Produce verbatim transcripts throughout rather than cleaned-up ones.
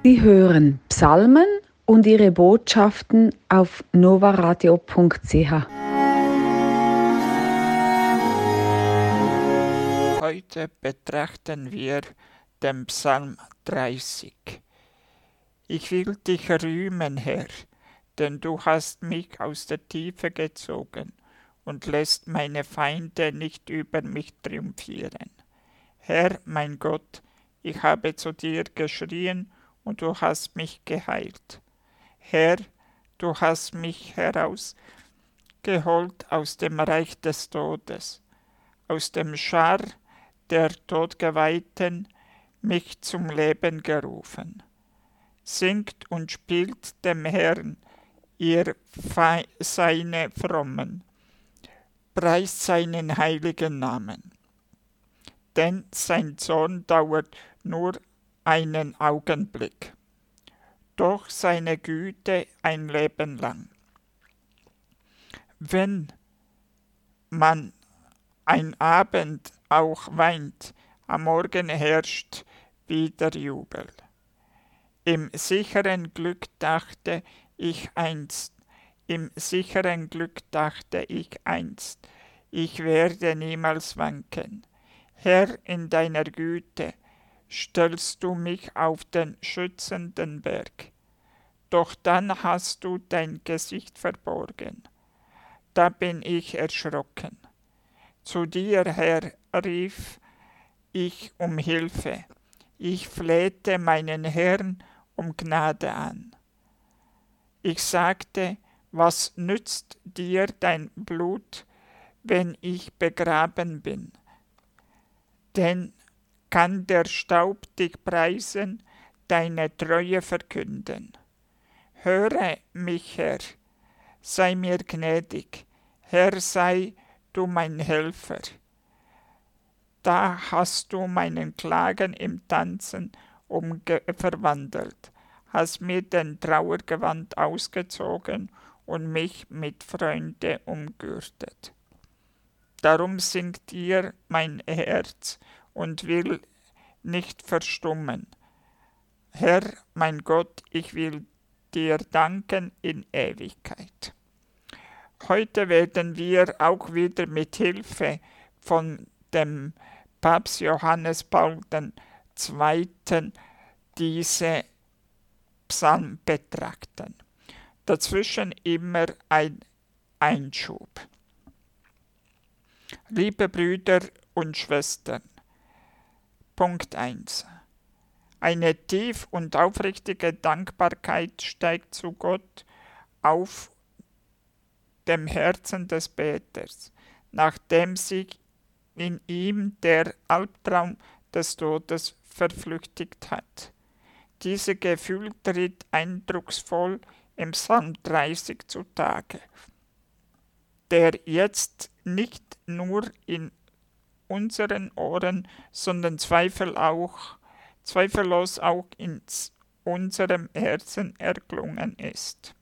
Sie hören Psalmen und ihre Botschaften auf novaradio punkt c h. Heute betrachten wir den Psalm dreißig. Ich will dich rühmen, Herr, denn du hast mich aus der Tiefe gezogen und lässt meine Feinde nicht über mich triumphieren. Herr, mein Gott, ich habe zu dir geschrien und du hast mich geheilt. Herr, du hast mich herausgeholt aus dem Reich des Todes, aus dem Schar der Todgeweihten mich zum Leben gerufen. Singt und spielt dem Herrn, ihr Fe- seine Frommen, preist seinen heiligen Namen. Denn sein Zorn dauert nur einen Augenblick, doch seine Güte ein Leben lang. Wenn man ein Abend auch weint, am Morgen herrscht wieder Jubel. Im sicheren Glück dachte ich einst, im sicheren Glück dachte ich einst, ich werde niemals wanken. Herr, in deiner Güte stellst du mich auf den schützenden Berg. Doch dann hast du dein Gesicht verborgen. Da bin ich erschrocken. Zu dir, Herr, rief ich um Hilfe. Ich flehte meinen Herrn um Gnade an. Ich sagte, was nützt dir dein Blut, wenn ich begraben bin? Denn kann der Staub dich preisen, deine Treue verkünden. Höre mich, Herr, sei mir gnädig, Herr, sei du mein Helfer. Da hast du meinen Klagen im Tanzen umge- verwandelt, hast mir den Trauergewand ausgezogen und mich mit Freude umgürtet. Darum singt dir mein Herz und will nicht verstummen. Herr, mein Gott, ich will dir danken in Ewigkeit. Heute werden wir auch wieder mit Hilfe von dem Papst Johannes Paul der Zweite. diese Psalm betrachten. Dazwischen immer ein Einschub. Liebe Brüder und Schwestern, Punkt eins. Eine tief und aufrichtige Dankbarkeit steigt zu Gott auf dem Herzen des Beters, nachdem sich in ihm der Albtraum des Todes verflüchtigt hat. Dieses Gefühl tritt eindrucksvoll im Psalm dreißig zutage, der jetzt nicht nur in unseren Ohren, sondern Zweifel auch, zweifellos auch in unserem Herzen erklungen ist.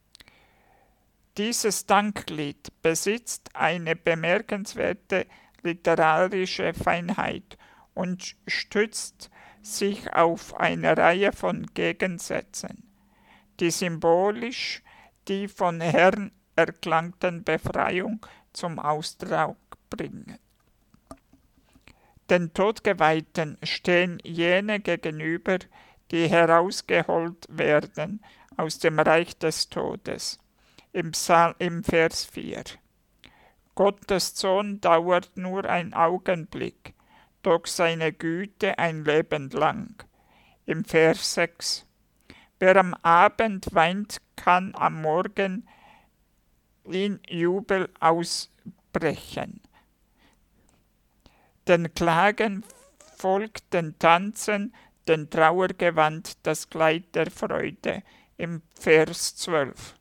Dieses Danklied besitzt eine bemerkenswerte literarische Feinheit und stützt sich auf eine Reihe von Gegensätzen, die symbolisch die von Herrn erklangten Befreiung zum Ausdruck bringen. Den Todgeweihten stehen jene gegenüber, die herausgeholt werden aus dem Reich des Todes. Im, Psalm, im Vers vier. Gottes Zorn dauert nur ein Augenblick, doch seine Güte ein Leben lang. Im Vers sechs. Wer am Abend weint, kann am Morgen in Jubel ausbrechen. Den Klagen folgt den Tanzen, den Trauergewand, das Kleid der Freude. Im Vers zwölf.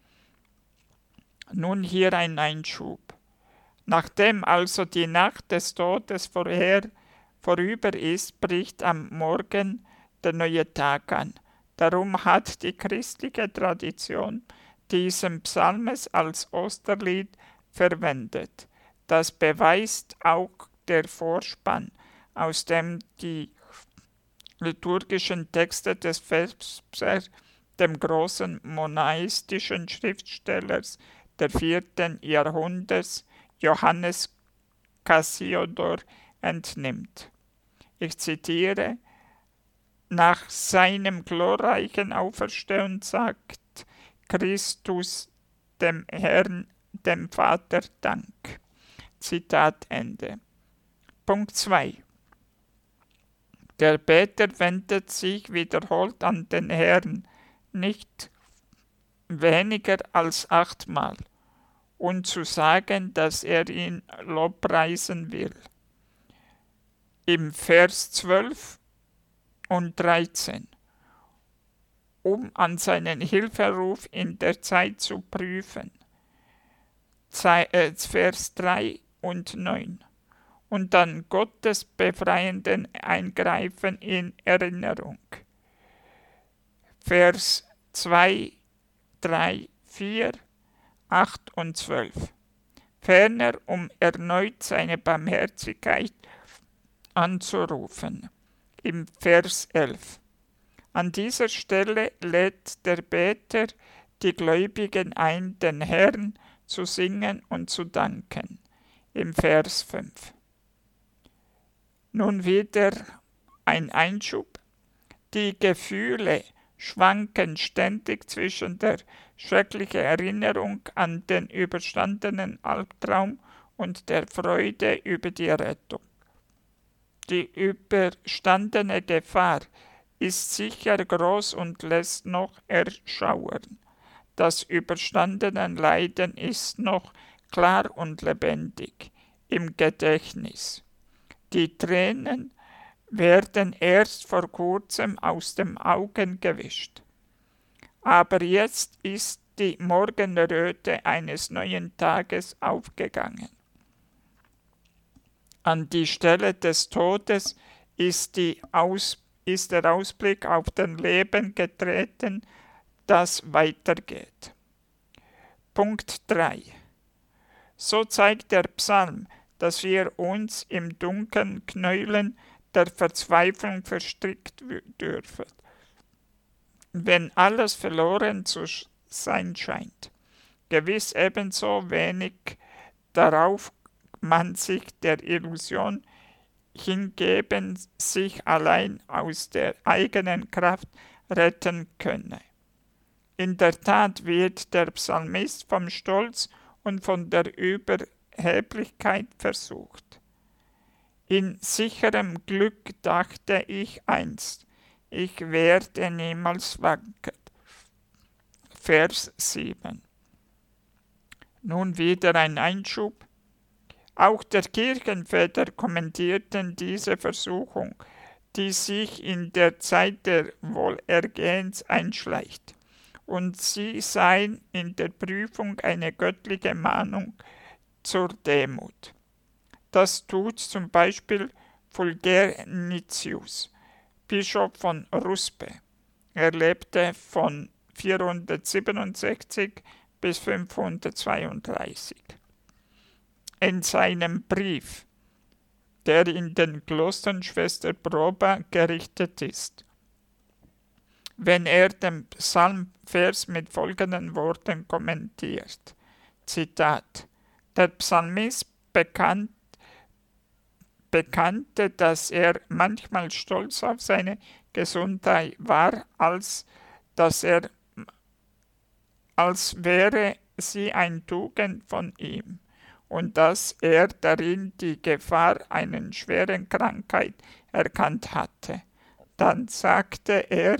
Nun hier ein Einschub. Nachdem also die Nacht des Todes vorher vorüber ist, bricht am Morgen der neue Tag an. Darum hat die christliche Tradition diesen Psalmes als Osterlied verwendet. Das beweist auch der Vorspann, aus dem die liturgischen Texte des Vesper, dem großen monaistischen Schriftstellers der vierten Jahrhunderts, Johannes Cassiodor, entnimmt. Ich zitiere: Nach seinem glorreichen Auferstehen sagt Christus dem Herrn, dem Vater Dank. Zitat Ende. Punkt zwei. Der Beter wendet sich wiederholt an den Herrn, nicht weniger als achtmal, um zu sagen, dass er ihn lobpreisen will. Im Vers zwölf und dreizehn, um an seinen Hilferuf in der Zeit zu prüfen. Vers drei und neun. Und dann Gottes befreienden Eingreifen in Erinnerung. Vers zwei, drei, vier, acht und zwölf. Ferner, um erneut seine Barmherzigkeit anzurufen. Im Vers elf. An dieser Stelle lädt der Beter die Gläubigen ein, den Herrn zu singen und zu danken. Im Vers fünf. Nun wieder ein Einschub. Die Gefühle schwanken ständig zwischen der schrecklichen Erinnerung an den überstandenen Albtraum und der Freude über die Rettung. Die überstandene Gefahr ist sicher groß und lässt noch erschauern. Das überstandene Leiden ist noch klar und lebendig im Gedächtnis. Die Tränen werden erst vor kurzem aus den Augen gewischt. Aber jetzt ist die Morgenröte eines neuen Tages aufgegangen. An die Stelle des Todes ist, die Aus, ist der Ausblick auf den Leben getreten, das weitergeht. Punkt drei. So zeigt der Psalm, dass wir uns im dunklen Knäulen der Verzweiflung verstrickt dürfen, wenn alles verloren zu sein scheint. Gewiss ebenso wenig darauf man sich der Illusion hingeben, sich allein aus der eigenen Kraft retten könne. In der Tat wird der Psalmist vom Stolz und von der Überheblichkeit versucht. In sicherem Glück dachte ich einst, ich werde niemals wanken. Vers sieben. Nun wieder ein Einschub. Auch der Kirchenväter kommentierten diese Versuchung, die sich in der Zeit der Wohlergehens einschleicht, und sie seien in der Prüfung eine göttliche Mahnung zur Demut. Das tut zum Beispiel Fulgentius, Bischof von Ruspe. Er lebte von vierhundertsiebenundsechzig bis fünfhundertzweiunddreißig. In seinem Brief, der in den Klostern Schwester Proba gerichtet ist, wenn er den Psalmvers mit folgenden Worten kommentiert. Zitat: Der Psalmist bekannt, bekannte, dass er manchmal stolz auf seine Gesundheit war, als dass er, als wäre sie ein Tugend von ihm, und dass er darin die Gefahr einer schweren Krankheit erkannt hatte. Dann sagte er: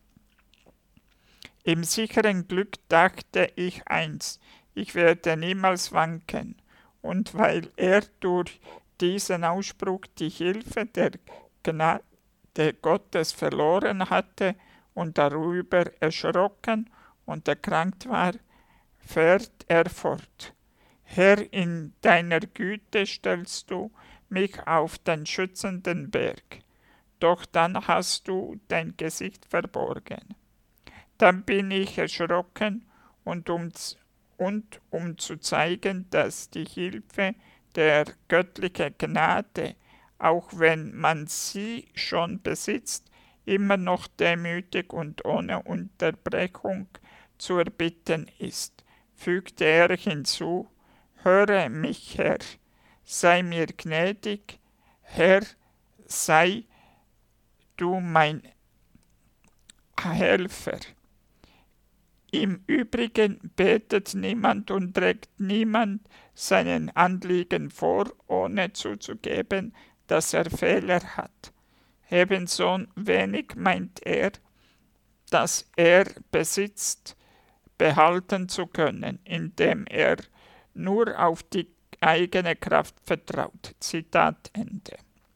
Im sicheren Glück dachte ich einst, ich werde niemals wanken. Und weil er durch diesen Ausspruch die Hilfe der Gnade Gottes verloren hatte und darüber erschrocken und erkrankt war, fährt er fort: Herr, in deiner Güte stellst du mich auf den schützenden Berg, doch dann hast du dein Gesicht verborgen. Dann bin ich erschrocken, und um, und um zu zeigen, dass die Hilfe der göttlichen Gnade, auch wenn man sie schon besitzt, immer noch demütig und ohne Unterbrechung zu erbitten ist, fügte er hinzu: Höre mich, Herr, sei mir gnädig, Herr, sei du mein Helfer. Im Übrigen betet niemand und trägt niemand seinen Anliegen vor, ohne zuzugeben, dass er Fehler hat. Ebenso wenig meint er, dass er besitzt, behalten zu können, indem er nur auf die eigene Kraft vertraut. Zitat Ende.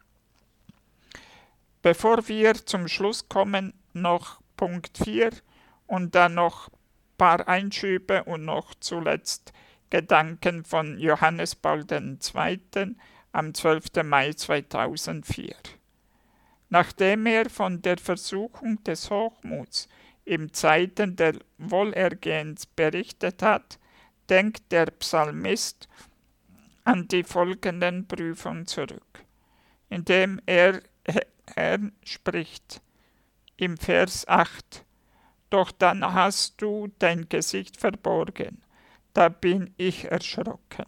Bevor wir zum Schluss kommen, noch Punkt vier und dann noch ein paar Einschübe und noch zuletzt Gedanken von Johannes Paul der Zweite. am zwölften Mai zweitausendvier. Nachdem er von der Versuchung des Hochmuts im Zeiten der Wohlergehens berichtet hat, denkt der Psalmist an die folgenden Prüfungen zurück, indem er, er spricht im Vers acht: Doch dann hast du dein Gesicht verborgen, da bin ich erschrocken.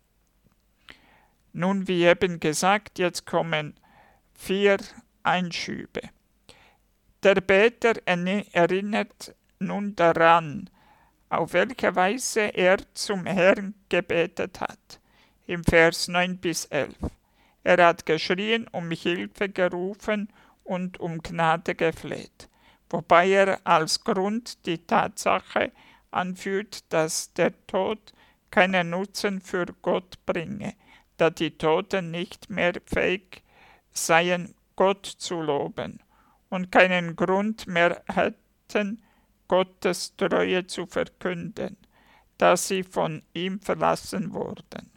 Nun, wie eben gesagt, jetzt kommen vier Einschübe. Der Beter erinnert nun daran, auf welche Weise er zum Herrn gebetet hat. Im Vers neun bis elf. Er hat geschrien, um Hilfe gerufen und um Gnade gefleht, wobei er als Grund die Tatsache anführt, dass der Tod keinen Nutzen für Gott bringe, da die Toten nicht mehr fähig seien, Gott zu loben und keinen Grund mehr hätten, Gottes Treue zu verkünden, da sie von ihm verlassen wurden.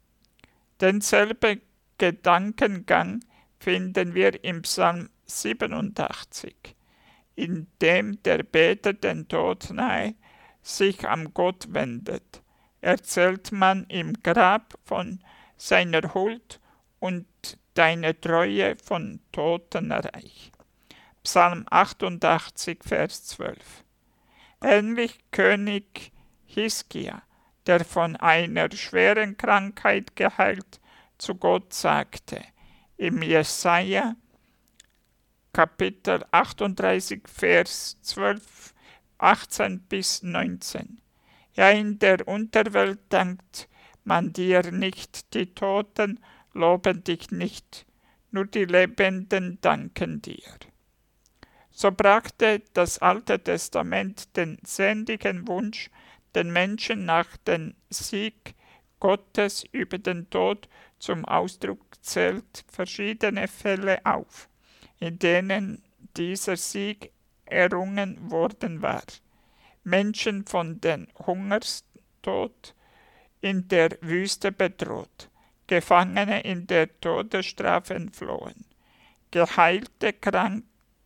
Denselben Gedankengang finden wir im Psalm siebenundachtzig, in dem der Beter den Tod nahe sich an Gott wendet. Erzählt man im Grab von seiner Huld und deine Treue von Totenreich. Psalm achtundachtzig, Vers zwölf. Ähnlich König Hiskia, der von einer schweren Krankheit geheilt zu Gott sagte, im Jesaja Kapitel achtunddreißig, Vers zwölf, achtzehn bis neunzehn. Ja, in der Unterwelt dankt man dir nicht, die Toten loben dich nicht, nur die Lebenden danken dir. So brachte das Alte Testament den sehnlichen Wunsch, den Menschen nach dem Sieg Gottes über den Tod zum Ausdruck, zählt verschiedene Fälle auf, in denen dieser Sieg errungen worden war. Menschen von dem Hungerstod in der Wüste bedroht, Gefangene in der Todesstrafe entflohen, geheilte Kranke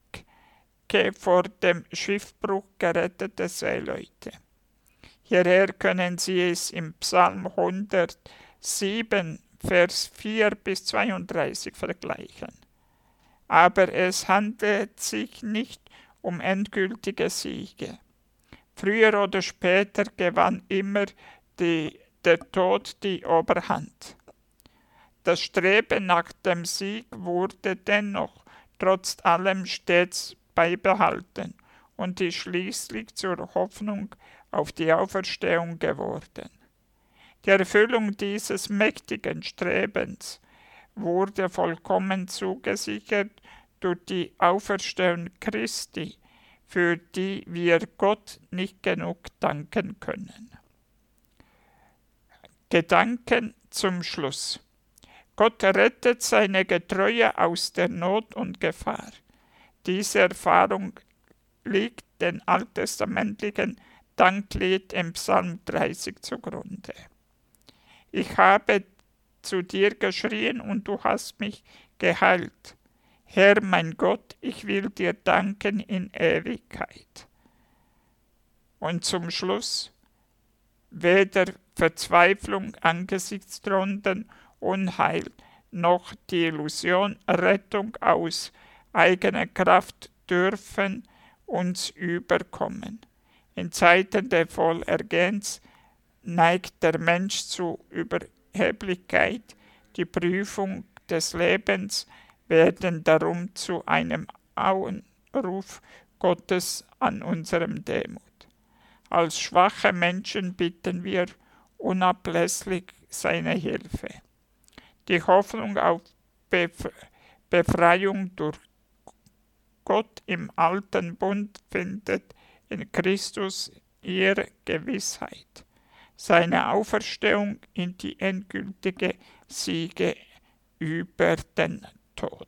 vor dem Schiffbruch gerettete Seeleute. Hierher können Sie es im Psalm hundertsieben, Vers vier bis zweiunddreißig vergleichen. Aber es handelt sich nicht um endgültige Siege. Früher oder später gewann immer die, der Tod die Oberhand. Das Streben nach dem Sieg wurde dennoch trotz allem stets beibehalten und ist schließlich zur Hoffnung auf die Auferstehung geworden. Die Erfüllung dieses mächtigen Strebens wurde vollkommen zugesichert durch die Auferstehung Christi, für die wir Gott nicht genug danken können. Gedanken zum Schluss. Gott rettet seine Getreue aus der Not und Gefahr. Diese Erfahrung liegt den alttestamentlichen Danklied im Psalm dreißig zugrunde. Ich habe zu dir geschrien und du hast mich geheilt. Herr mein Gott, ich will dir danken in Ewigkeit. Und zum Schluss, weder Verzweiflung angesichts drohenden Unheil noch die Illusion Rettung aus eigener Kraft dürfen uns überkommen. In Zeiten der Vollergehens neigt der Mensch zu Überheblichkeit. Die Prüfung des Lebens werden darum zu einem Aufruf Gottes an unserem Demut. Als schwache Menschen bitten wir unablässig seine Hilfe. Die Hoffnung auf Befreiung durch Gott im alten Bund findet in Christus ihre Gewissheit. Seine Auferstehung in die endgültige Siege über den Tod.